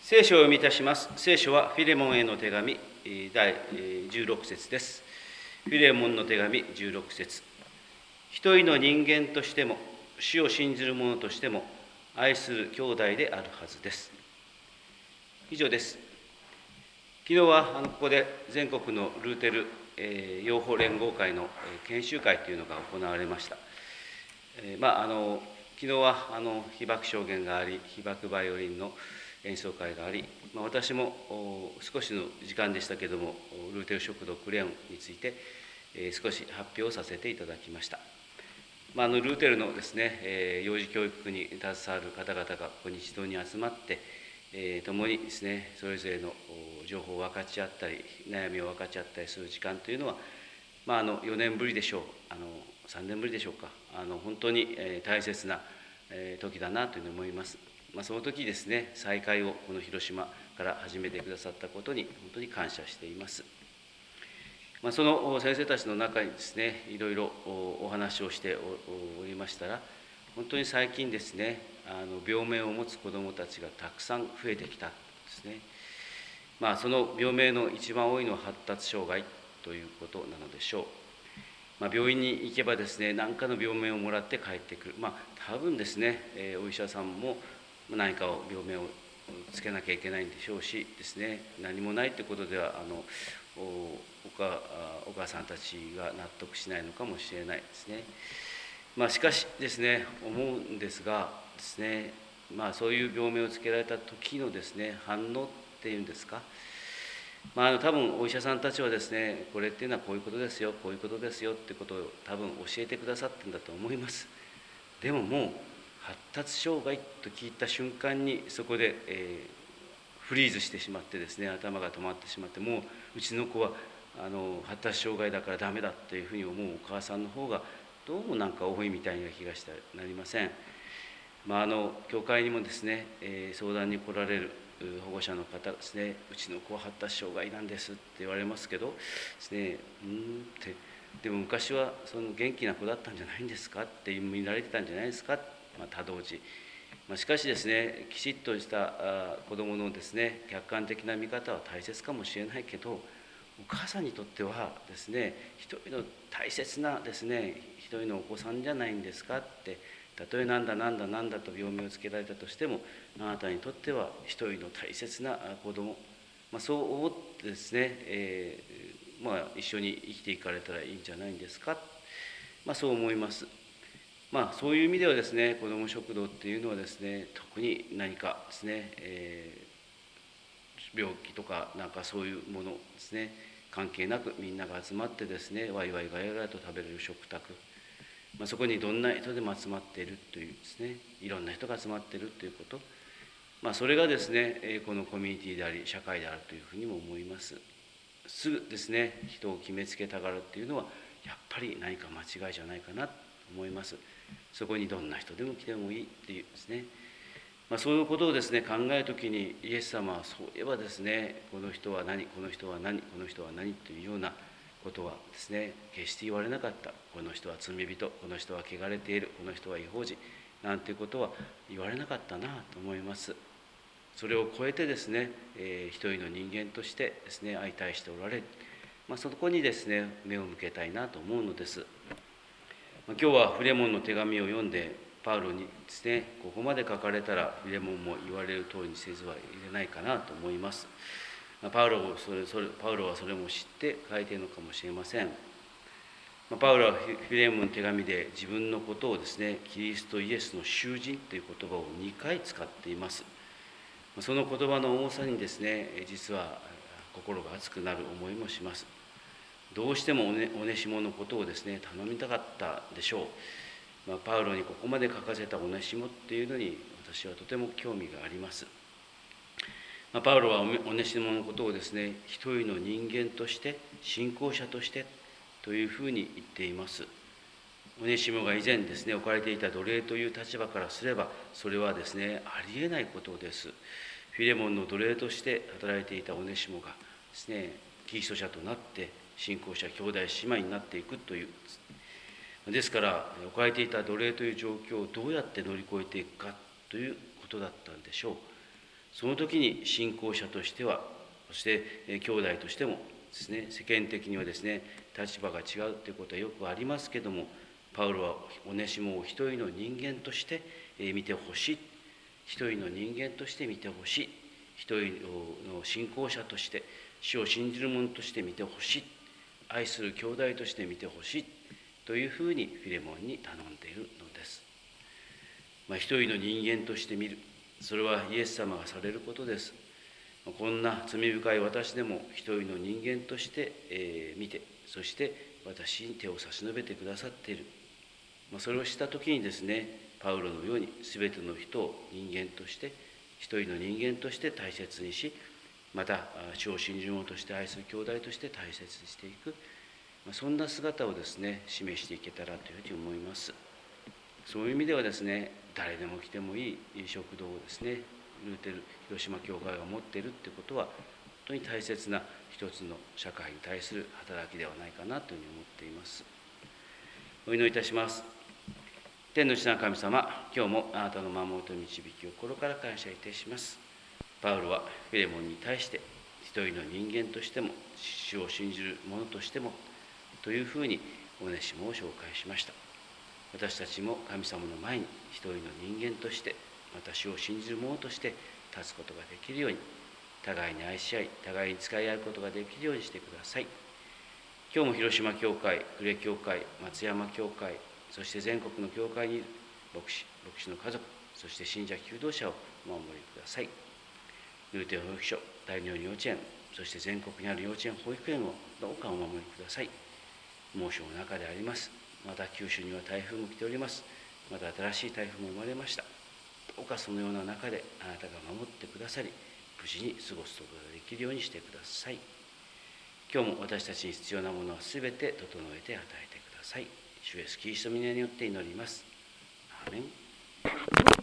聖書を読みいたします。聖書はフィレモンへの手紙第16節です。フィレモンの手紙16節。一人の人間としても、主を信じる者としても、愛する兄弟であるはずです。以上です。昨日はここで全国のルーテル養蜂連合会の研修会というのが行われました。昨日は被爆証言があり、被爆バイオリンの演奏会があり、私も少しの時間でしたけれども、ルーテル食堂クレヨンについて少し発表させていただきました。ルーテルのですね、幼児教育に携わる方々がここに一堂に集まって、共にですね、それぞれの情報を分かち合ったり、悩みを分かち合ったりする時間というのは、4年ぶりでしょう、3年ぶりでしょうか、本当に大切な時だなというふうに思います。その時ですね、再会をこの広島から始めてくださったことに本当に感謝しています。その先生たちの中にですね、いろいろお話をしておりましたら、本当に最近ですね、病名を持つ子どもたちがたくさん増えてきたんですね。その病名の一番多いのは発達障害ということなのでしょう。病院に行けばですね、何かの病名をもらって帰ってくる。多分ですね、お医者さんも何かを病名をつけなきゃいけないんでしょうしですね、何もないということではお母さんたちが納得しないのかもしれないですね。しかしですね、思うんですがですね、そういう病名をつけられた時のですね、反応っていうんですか、多分お医者さんたちはですね、これっていうのはこういうことですよ、こういうことですよってことを多分教えてくださってるんだと思います。でももう発達障害と聞いた瞬間にそこで、フリーズしてしまってですね、頭が止まってしまって、もううちの子は発達障害だからダメだというふうに思うお母さんの方がどうもなんか多いみたいな気がしてなりません。教会にもですね、相談に来られる保護者の方がですね、うちの子は発達障害なんですって言われますけどですね、ってでも昔はその元気な子だったんじゃないんですかって見られてたんじゃないですか、多動児。しかしですね、きちっとした子どものですね、客観的な見方は大切かもしれないけど、お母さんにとってはですね、一人の大切なですね、一人のお子さんじゃないんですかって、たとえなんだと病名をつけられたとしても、あなたにとっては一人の大切な子ども、そう思ってですね、一緒に生きていかれたらいいんじゃないんですか、そう思います。そういう意味ではですね、子ども食堂っていうのはですね、特に何かですね、病気とかなんかそういうものですね、関係なくみんなが集まってですね、ワイワイガヤガヤと食べれる食卓、そこにどんな人でも集まっているというですね、いろんな人が集まっているということ、それがですね、このコミュニティであり社会であるというふうにも思います。すぐですね、人を決めつけたがるっていうのはやっぱり何か間違いじゃないかなと思います。そこにどんな人でも来てもいいっていうですね、そういうことをですね、考えるときにイエス様はそういえばですね、この人は何、この人は何、この人は何というようなことはですね、決して言われなかった。この人は罪人、この人は汚れている、この人は異邦人なんていうことは言われなかったなと思います。それを超えてですね、一人の人間としてですね、相対しておられる、そこにですね、目を向けたいなと思うのです。今日はフィレモンの手紙を読んで、パウロにですね、ここまで書かれたらフィレモンも言われる通りにせずはいれないかなと思います。パウロはそれも知って書いているのかもしれません。パウロはフィレモンの手紙で自分のことをですね、キリストイエスの囚人という言葉を2回使っています。その言葉の重さにですね、実は心が熱くなる思いもします。どうしてもオネシモのことをですね、頼みたかったでしょう。パウロにここまで書かせたオネシモっていうのに私はとても興味があります。パウロはオネシモのことをですね、一人の人間として信仰者としてというふうに言っています。オネシモが以前ですね、置かれていた奴隷という立場からすれば、それはですね、ありえないことです。フィレモンの奴隷として働いていたオネシモがですね、キリスト者となって信仰者兄弟姉妹になっていくという、ですから置かれていた奴隷という状況をどうやって乗り越えていくかということだったんでしょう。 その時に信仰者としては、そして兄弟としてもですね、世間的にはですね、立場が違うということはよくありますけども、パウロはオネシモを一人の人間として見てほしい、一人の人間として見てほしい、一人の信仰者として主を信じる者として見てほしい、愛する兄弟として見てほしいというふうにフィレモンに頼んでいるのです。一人の人間として見る、それはイエス様がされることです。こんな罪深い私でも一人の人間として見て、そして私に手を差し伸べてくださっている。それをした時にですね、パウロのように全ての人を人間として、一人の人間として大切にし、また主を信じる者として愛する兄弟として大切にしていく、そんな姿をですね、示していけたらというふうに思います。そういう意味ではですね、誰でも来てもいい食堂をですね、ルーテル広島教会が持っているということは、本当に大切な一つの社会に対する働きではないかなというふうに思っています。お祈りいたします。天の父なる神様、今日もあなたの守りと導きを心から感謝いたします。パウロはフィレモンに対して、一人の人間としても、主を信じる者としても、というふうにオネシモを紹介しました。私たちも神様の前に一人の人間として、また主を信じる者として立つことができるように、互いに愛し合い、互いに使い合うことができるようにしてください。今日も広島教会、呉教会、松山教会、そして全国の教会にいる牧師の家族、そして信者求道者をお守りください。ルーテ保育所、第二幼稚園、そして全国にある幼稚園、保育園をどうかお守りください。猛暑の中であります。また九州には台風も来ております。また新しい台風も生まれました。どうかそのような中であなたが守ってくださり、無事に過ごすことができるようにしてください。今日も私たちに必要なものはすべて整えて与えてください。主イエスキリストの皆によって祈ります。アーメン。